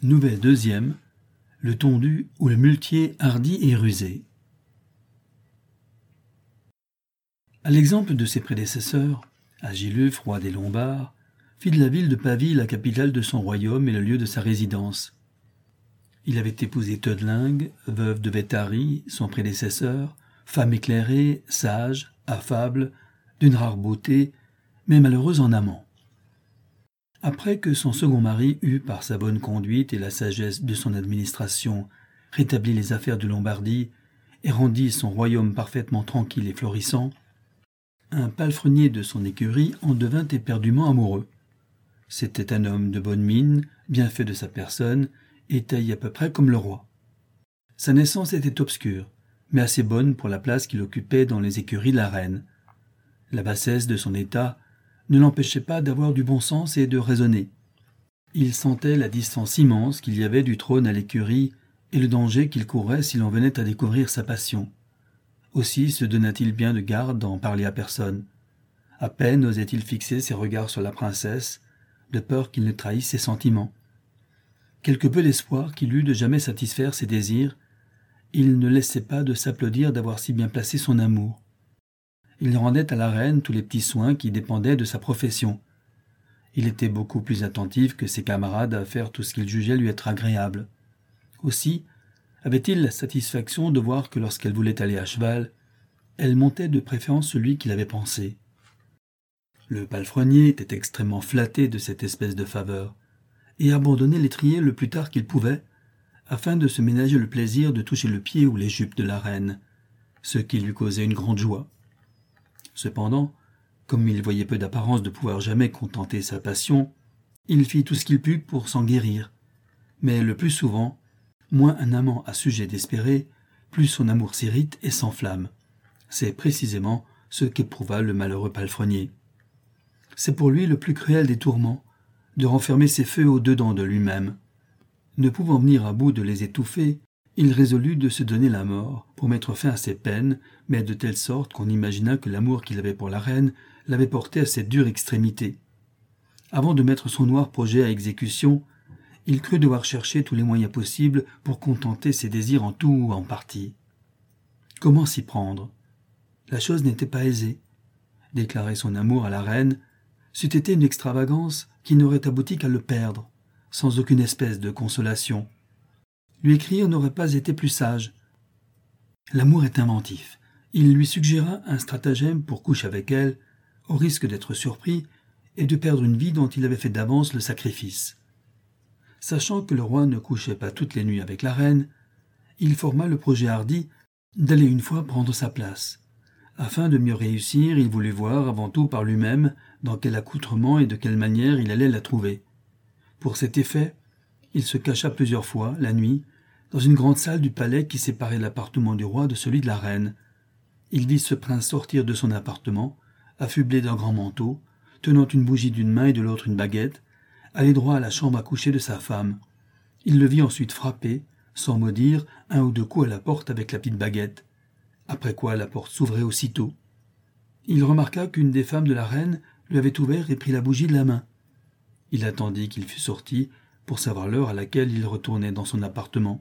Nouvelle deuxième, le tondu ou le muletier hardi et rusé. À l'exemple de ses prédécesseurs, Agilulf, roi des Lombards, fit de la ville de Pavie la capitale de son royaume et le lieu de sa résidence. Il avait épousé Theudlingue, veuve de Vétari, son prédécesseur, femme éclairée, sage, affable, d'une rare beauté, mais malheureuse en amant. Après que son second mari eut, par sa bonne conduite et la sagesse de son administration, rétabli les affaires de Lombardie et rendit son royaume parfaitement tranquille et florissant, un palefrenier de son écurie en devint éperdument amoureux. C'était un homme de bonne mine, bien fait de sa personne, et taillé à peu près comme le roi. Sa naissance était obscure, mais assez bonne pour la place qu'il occupait dans les écuries de la reine. La bassesse de son état ne l'empêchait pas d'avoir du bon sens et de raisonner. Il sentait la distance immense qu'il y avait du trône à l'écurie et le danger qu'il courait si l'on venait à découvrir sa passion. Aussi se donna-t-il bien de garde d'en parler à personne. À peine osait-il fixer ses regards sur la princesse, de peur qu'il ne trahisse ses sentiments. Quelque peu d'espoir qu'il eût de jamais satisfaire ses désirs, il ne laissait pas de s'applaudir d'avoir si bien placé son amour. Il rendait à la reine tous les petits soins qui dépendaient de sa profession. Il était beaucoup plus attentif que ses camarades à faire tout ce qu'il jugeait lui être agréable. Aussi avait-il la satisfaction de voir que lorsqu'elle voulait aller à cheval, elle montait de préférence celui qu'il avait pensé. Le palefrenier était extrêmement flatté de cette espèce de faveur, et abandonnait l'étrier le plus tard qu'il pouvait, afin de se ménager le plaisir de toucher le pied ou les jupes de la reine, ce qui lui causait une grande joie. Cependant, comme il voyait peu d'apparence de pouvoir jamais contenter sa passion, il fit tout ce qu'il put pour s'en guérir. Mais le plus souvent, moins un amant a sujet d'espérer, plus son amour s'irrite et s'enflamme. C'est précisément ce qu'éprouva le malheureux palefrenier. C'est pour lui le plus cruel des tourments, de renfermer ses feux au-dedans de lui-même. Ne pouvant venir à bout de les étouffer, il résolut de se donner la mort pour mettre fin à ses peines, mais de telle sorte qu'on imagina que l'amour qu'il avait pour la reine l'avait porté à cette dure extrémité. Avant de mettre son noir projet à exécution, il crut devoir chercher tous les moyens possibles pour contenter ses désirs en tout ou en partie. Comment s'y prendre? La chose n'était pas aisée. Déclarer son amour à la reine c'eût été une extravagance qui n'aurait abouti qu'à le perdre, sans aucune espèce de consolation. Lui écrire n'aurait pas été plus sage. L'amour est inventif. Il lui suggéra un stratagème pour coucher avec elle, au risque d'être surpris et de perdre une vie dont il avait fait d'avance le sacrifice. Sachant que le roi ne couchait pas toutes les nuits avec la reine, il forma le projet hardi d'aller une fois prendre sa place. Afin de mieux réussir, il voulut voir avant tout par lui-même dans quel accoutrement et de quelle manière il allait la trouver. Pour cet effet, il se cacha plusieurs fois, la nuit, dans une grande salle du palais qui séparait l'appartement du roi de celui de la reine. Il vit ce prince sortir de son appartement, affublé d'un grand manteau, tenant une bougie d'une main et de l'autre une baguette, aller droit à la chambre à coucher de sa femme. Il le vit ensuite frapper, sans mot dire, un ou deux coups à la porte avec la petite baguette, après quoi la porte s'ouvrait aussitôt. Il remarqua qu'une des femmes de la reine lui avait ouvert et pris la bougie de la main. Il attendit qu'il fût sorti pour savoir l'heure à laquelle il retournait dans son appartement.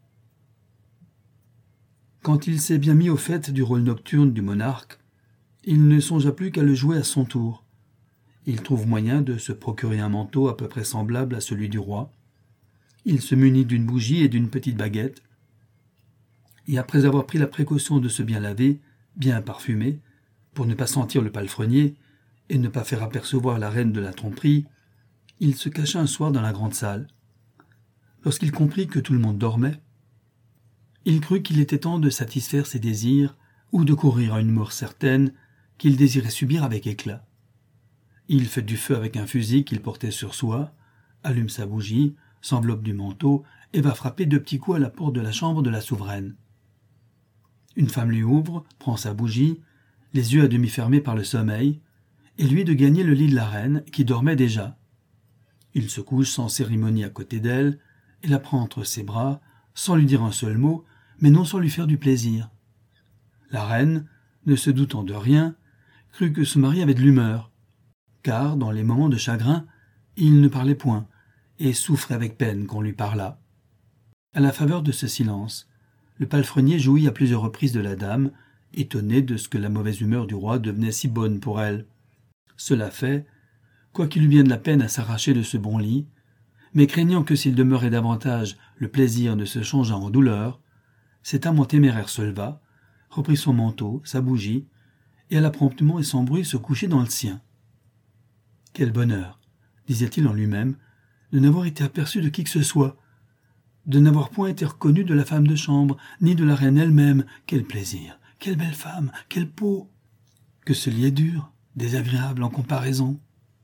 Quand il s'est bien mis au fait du rôle nocturne du monarque, il ne songea plus qu'à le jouer à son tour. Il trouve moyen de se procurer un manteau à peu près semblable à celui du roi. Il se munit d'une bougie et d'une petite baguette, et après avoir pris la précaution de se bien laver, bien parfumer, pour ne pas sentir le palefrenier et ne pas faire apercevoir la reine de la tromperie, il se cacha un soir dans la grande salle. Lorsqu'il comprit que tout le monde dormait, il crut qu'il était temps de satisfaire ses désirs ou de courir à une mort certaine qu'il désirait subir avec éclat. Il fait du feu avec un fusil qu'il portait sur soi, allume sa bougie, s'enveloppe du manteau et va frapper 2 petits coups à la porte de la chambre de la souveraine. Une femme lui ouvre, prend sa bougie, les yeux à demi fermés par le sommeil, et lui de gagner le lit de la reine qui dormait déjà. Il se couche sans cérémonie à côté d'elle et la prend entre ses bras, sans lui dire un seul mot, mais non sans lui faire du plaisir. La reine, ne se doutant de rien, crut que son mari avait de l'humeur, car, dans les moments de chagrin, il ne parlait point, et souffrait avec peine qu'on lui parlât. À la faveur de ce silence, le palefrenier jouit à plusieurs reprises de la dame, étonné de ce que la mauvaise humeur du roi devenait si bonne pour elle. Cela fait, quoiqu'il eût bien de la peine à s'arracher de ce bon lit, mais craignant que s'il demeurait davantage, le plaisir ne se changeât en douleur, cet amant téméraire se leva, reprit son manteau, sa bougie, et alla promptement et sans bruit se coucher dans le sien. Quel bonheur, disait-il en lui-même, de n'avoir été aperçu de qui que ce soit, de n'avoir point été reconnu de la femme de chambre, ni de la reine elle-même. Quel plaisir, quelle belle femme, quelle peau. Que ce lit est dur, désagréable en comparaison.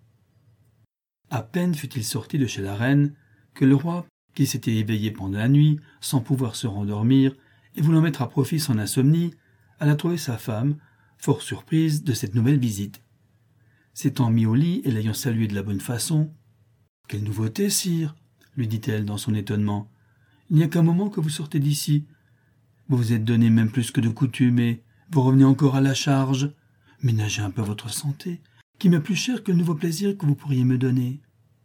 À peine fut-il sorti de chez la reine que le roi, qui s'était éveillé pendant la nuit, sans pouvoir se rendormir, et voulant mettre à profit son insomnie, alla trouver sa femme, fort surprise de cette nouvelle visite. S'étant mis au lit et l'ayant salué de la bonne façon, « Quelle nouveauté, sire !» lui dit-elle dans son étonnement. « Il n'y a qu'un moment que vous sortez d'ici. Vous vous êtes donné même plus que de coutume et vous revenez encore à la charge. Ménagez un peu votre santé, qui m'est plus chère que le nouveau plaisir que vous pourriez me donner. »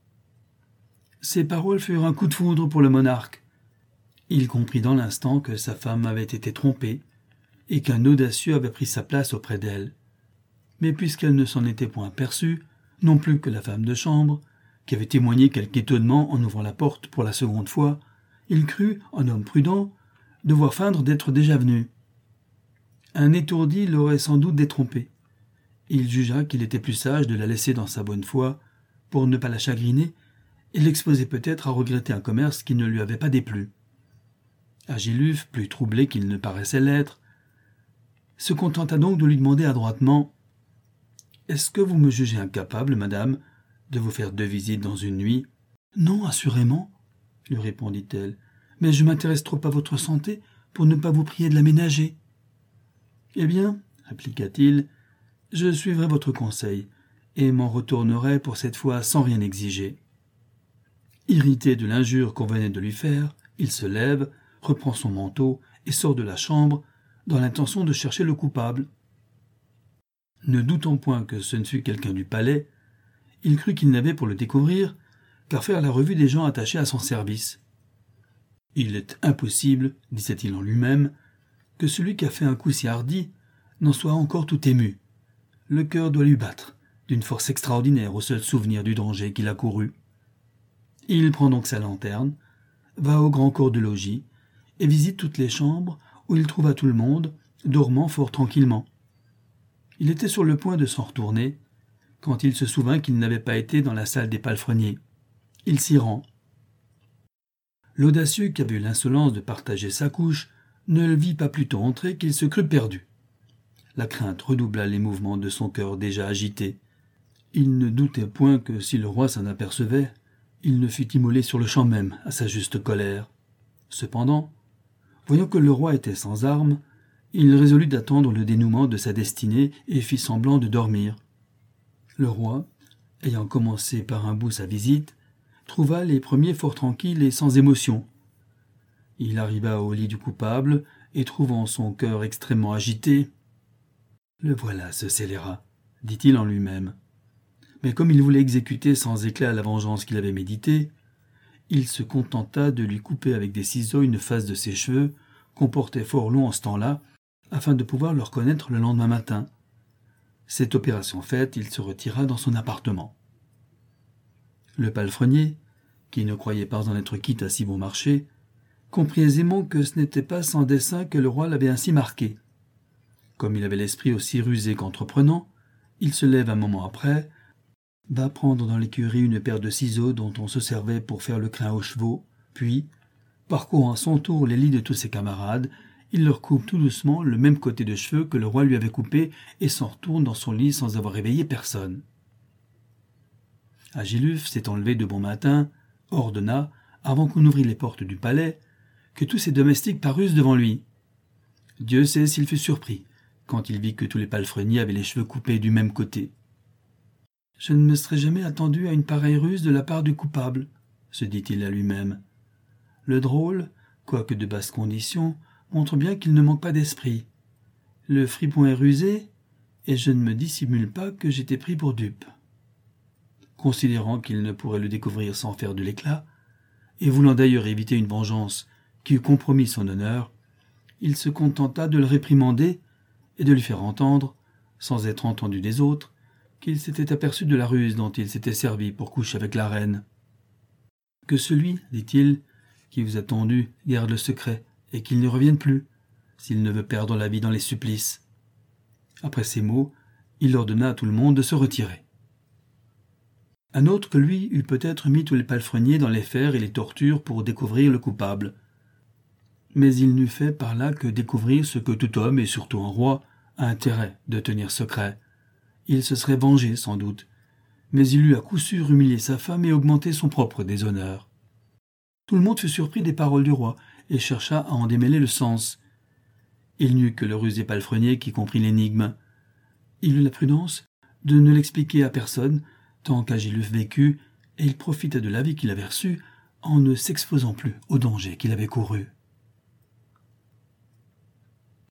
Ces paroles furent un coup de foudre pour le monarque. Il comprit dans l'instant que sa femme avait été trompée et qu'un audacieux avait pris sa place auprès d'elle. Mais puisqu'elle ne s'en était point aperçue, non plus que la femme de chambre, qui avait témoigné quelque étonnement en ouvrant la porte pour la seconde fois, il crut, en homme prudent, devoir feindre d'être déjà venu. Un étourdi l'aurait sans doute détrompé. Il jugea qu'il était plus sage de la laisser dans sa bonne foi, pour ne pas la chagriner, et l'exposer peut-être à regretter un commerce qui ne lui avait pas déplu. Agilulf, plus troublé qu'il ne paraissait l'être, se contenta donc de lui demander adroitement « Est-ce que vous me jugez incapable, madame, de vous faire 2 visites dans une nuit ?»« Non, assurément, » lui répondit-elle, « mais je m'intéresse trop à votre santé pour ne pas vous prier de la ménager. »« Eh bien, » répliqua-t-il, « je suivrai votre conseil et m'en retournerai pour cette fois sans rien exiger. » Irrité de l'injure qu'on venait de lui faire, il se lève, reprend son manteau et sort de la chambre dans l'intention de chercher le coupable. Ne doutant point que ce ne fût quelqu'un du palais, il crut qu'il n'avait pour le découvrir qu'à faire la revue des gens attachés à son service. Il est impossible, disait-il en lui-même, que celui qui a fait un coup si hardi n'en soit encore tout ému. Le cœur doit lui battre, d'une force extraordinaire au seul souvenir du danger qu'il a couru. Il prend donc sa lanterne, va au grand corps de logis, et visite toutes les chambres où il trouva tout le monde, dormant fort tranquillement. Il était sur le point de s'en retourner, quand il se souvint qu'il n'avait pas été dans la salle des palefreniers. Il s'y rend. L'audacieux qui avait eu l'insolence de partager sa couche ne le vit pas plus tôt entrer qu'il se crut perdu. La crainte redoubla les mouvements de son cœur déjà agité. Il ne doutait point que si le roi s'en apercevait, il ne fût immolé sur le champ même à sa juste colère. Cependant, voyant que le roi était sans armes, il résolut d'attendre le dénouement de sa destinée et fit semblant de dormir. Le roi, ayant commencé par un bout sa visite, trouva les premiers fort tranquilles et sans émotion. Il arriva au lit du coupable et, trouvant son cœur extrêmement agité, « Le voilà ce scélérat », dit-il en lui-même. Mais comme il voulait exécuter sans éclat la vengeance qu'il avait méditée, il se contenta de lui couper avec des ciseaux une face de ses cheveux, qu'on portait fort long en ce temps-là, afin de pouvoir le reconnaître le lendemain matin. Cette opération faite, il se retira dans son appartement. Le palefrenier, qui ne croyait pas en être quitte à si bon marché, comprit aisément que ce n'était pas sans dessein que le roi l'avait ainsi marqué. Comme il avait l'esprit aussi rusé qu'entreprenant, il se lève un moment après, va prendre dans l'écurie une paire de ciseaux dont on se servait pour faire le crin aux chevaux, puis, parcourant à son tour les lits de tous ses camarades, il leur coupe tout doucement le même côté de cheveux que le roi lui avait coupé et s'en retourne dans son lit sans avoir réveillé personne. Agilulf, s'étant levé de bon matin, ordonna, avant qu'on ouvrît les portes du palais, que tous ses domestiques parussent devant lui. Dieu sait s'il fut surpris quand il vit que tous les palefreniers avaient les cheveux coupés du même côté. « Je ne me serais jamais attendu à une pareille ruse de la part du coupable, » se dit-il à lui-même. Le drôle, quoique de basse condition, montre bien qu'il ne manque pas d'esprit. Le fripon est rusé, et je ne me dissimule pas que j'étais pris pour dupe. considérant qu'il ne pourrait le découvrir sans faire de l'éclat, et voulant d'ailleurs éviter une vengeance qui eût compromis son honneur, il se contenta de le réprimander et de lui faire entendre, sans être entendu des autres, qu'il s'était aperçu de la ruse dont il s'était servi pour coucher avec la reine. « Que celui, dit-il, qui vous a tendu garde le secret, et qu'il ne revienne plus, s'il ne veut perdre la vie dans les supplices. » Après ces mots, il ordonna à tout le monde de se retirer. Un autre que lui eût peut-être mis tous les palefreniers dans les fers et les tortures pour découvrir le coupable. Mais il n'eût fait par là que découvrir ce que tout homme, et surtout un roi, a intérêt de tenir secret. Il se serait vengé, sans doute, mais il eût à coup sûr humilié sa femme et augmenté son propre déshonneur. Tout le monde fut surpris des paroles du roi, et chercha à en démêler le sens. Il n'y eut que le rusé palefrenier qui comprit l'énigme. Il eut la prudence de ne l'expliquer à personne, tant qu'Agilulf vécut, et il profita de l'avis qu'il avait reçu en ne s'exposant plus au danger qu'il avait couru.